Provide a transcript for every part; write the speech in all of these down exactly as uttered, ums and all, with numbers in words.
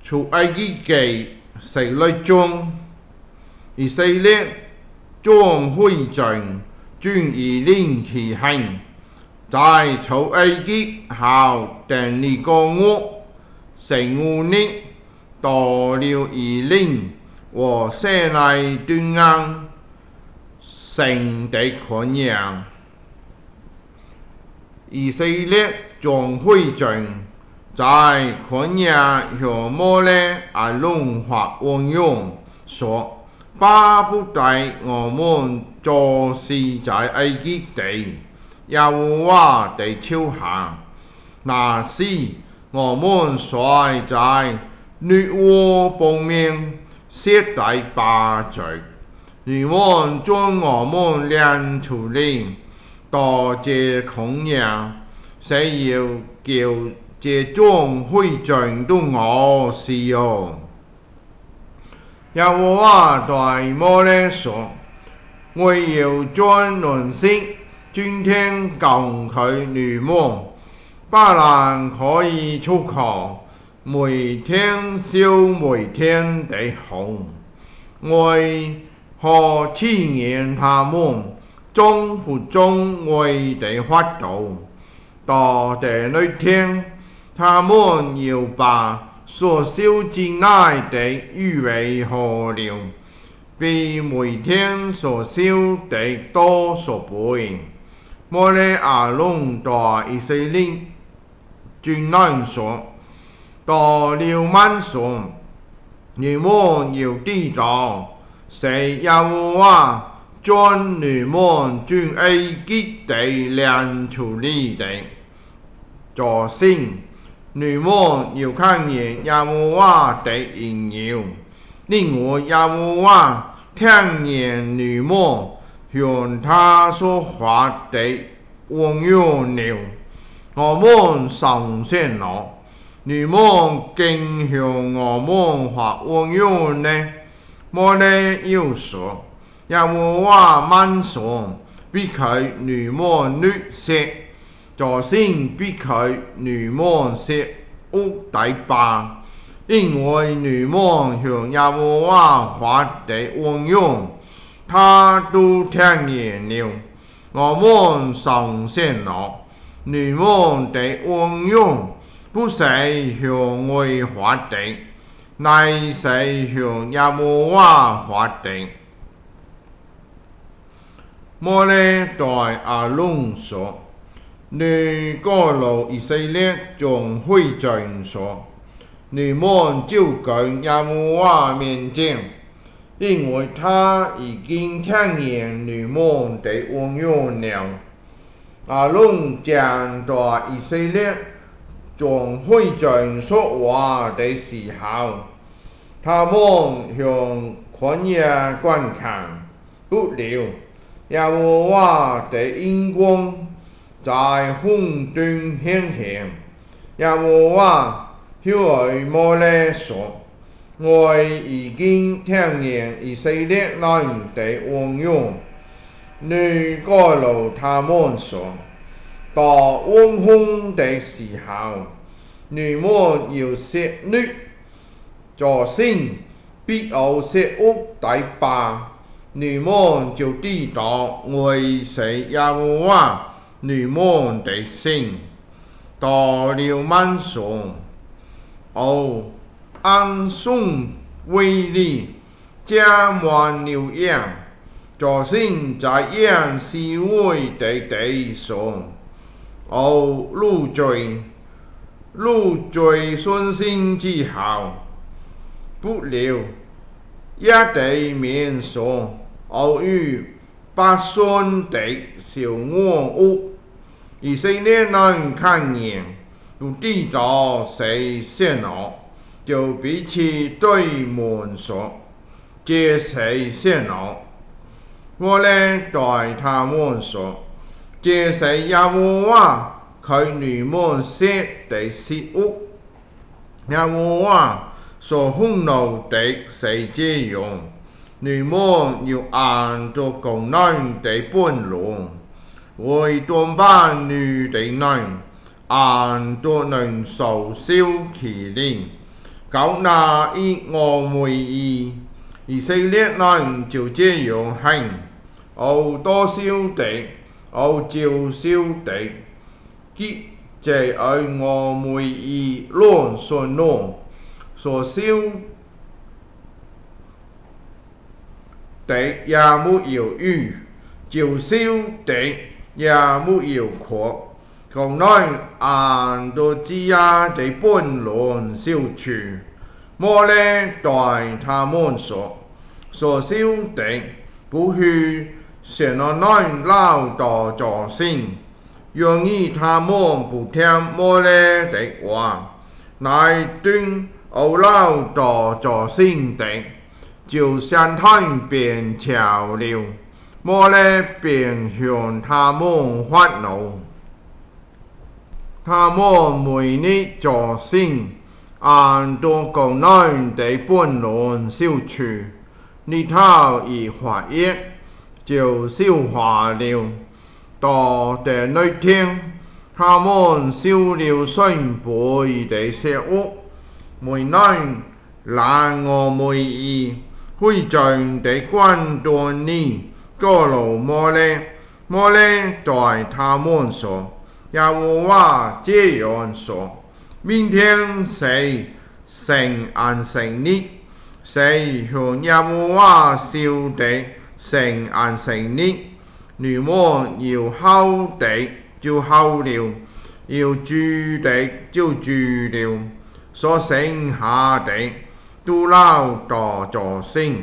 出埃及記十六章，以色列將會盡遵以令其行，在出埃及後第二個月十五日，到了以令和西奈對岸聖地昆陽，以色列將會盡在昆陽向摩勒亞倫發王用說：巴不得我們就是在埃及地，耶和華的朝下。那時我們率在女媧旁邊設第八罪，你們將我們領出來，到這昆陽，是要叫這將會盡的我使用。耶和華對摩勒說：我要將糧食專聽供給你們，不能可以出口，每天燒每天的紅。我可試驗他們種不種我的法度。到第那天，他們要把所燒之內的預備好了，比每天所燒的多數倍。摩勒亞倫對以色列軍人說：到了晚上，你們要知道，是耶和華將你們從埃及地領出來的。早晨，你們要看見耶和華的榮耀，因為耶和華聽見你們向他所發的王用了。我們上線了，你們竟向我們發王用呢？摩勒又說：耶和華晚上必給你們綠色，早晨必給你們食屋第八，因為你們向耶和華發的王用，他都聽見了。我們上線了，你們的王用不是向我發的，乃是向耶和華發的。摩勒對亞倫說：你告訴以色列眾會眾說，你們就近耶和華面前，因為他已經聽見你們的王用了。亞倫將對以色列眾會眾說話的時候，他們向昆陽觀看，不料耶和華的榮光在空中顯現。耶和華對摩勒說：我已經聽見以色列人的王用，你告訴他們說，到王洪的時候，你們要食綠，早晨必要食屋第八，你們就知道我是耶和華你們的神。到了晚上，哦，安松為例，加滿了羊，早晨在羊四圍的地上，哦，擄罪，擄罪順心之後，不料一地面上偶遇百姓的小惡屋，以色列人看見，都知道是神了，就彼此對門說：這是神了。我呢對他們說：這是耶和華給你們設的食物。耶和華所憤怒的是這樣，你們要按着工人的本量，為當班女的人按着能受燒其靈， 九那以我為義，以色列人就這樣行，有多少地，有照少地，結這愛我為義論信諾，所少地也沒有餘，照少地也沒有缺。共內按到之下的本論消除，莫咧對他們說，所少的不去神而內勞到作聲，容易他們不聽莫咧的話，乃斷偶勞到作聲的，就相他便巧了，莫咧便向他們發怒。他們每日作聲，按到共內的本論消除，日頭一發熱，就消化了。到第六天，他們燒了雙倍的食物，每日拿我為義，會將的關斷你，過路莫咧，莫咧對他們說。耶和華這樣說：明天是聖安息日，是向耶和華燒的聖安息日。你們要烤的就烤了，要煮的就煮了，所剩下的都留到作聲。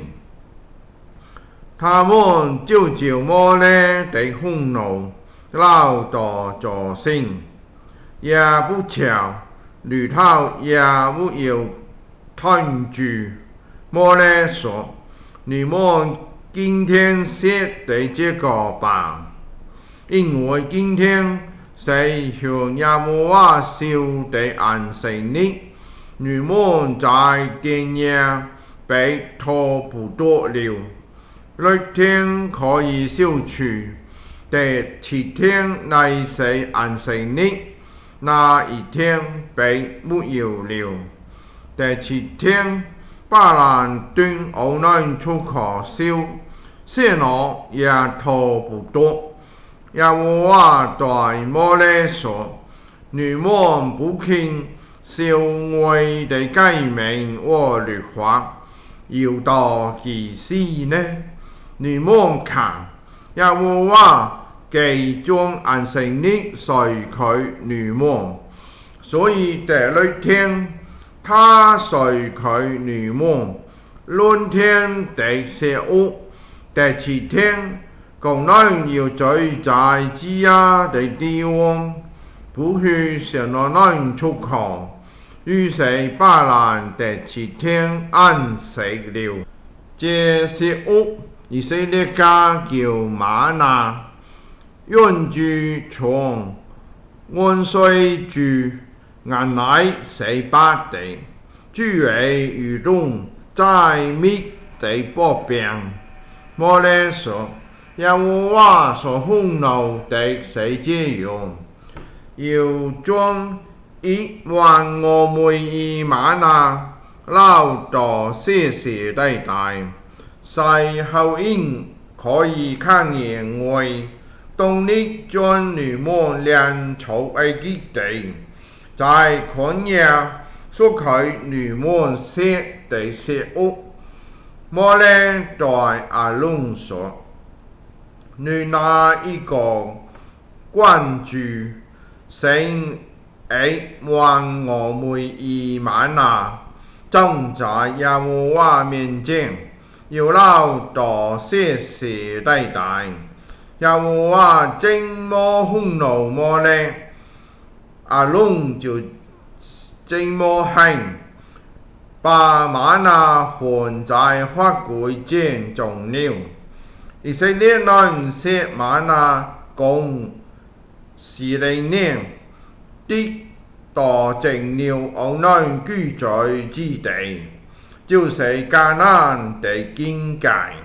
他們就照莫咧的憤怒。勞到作聲，也不巧，日頭也沒有停住。莫咧說：你們今天寫的這個吧，因為今天是向耶和華燒的安息日，你們在今夜被偷不多了。六天可以消除。第七天乃是安息日，那一天並沒有了。第七天，把人斷偶內出口燒，些我也偷不多。耶和華對莫咧說：你們不聽燒我的誡命和律法，要到幾時呢？你們看，耶和華既將安息日授給你們，所以第六天他授給你們論天的食物。第七天，共內要聚在基亞的地方，不去神而內出口。於是把人第七天安息了。這食物以色列家叫嗎哪。用住從溫水煮，原來是白的，煮為魚丼，再蜜的薄餅。莫咧說：耶和華所憤怒的是這樣，要將一萬我為義嗎哪留到世世代代，使後人可以看見我。當你將你們領出埃及地，在曠野所給你們吃的食物，莫咧對亞倫說：你拿一個罐子，盛一萬我為義嗎哪，裝在耶和華面前，要留到世世代代。耶和華正莫憤怒莫咧，亞倫就正莫行，把嗎哪放在法櫃前中了。以色列人食嗎哪共四零年，直到進了偶內居住之地，就是迦南的境界。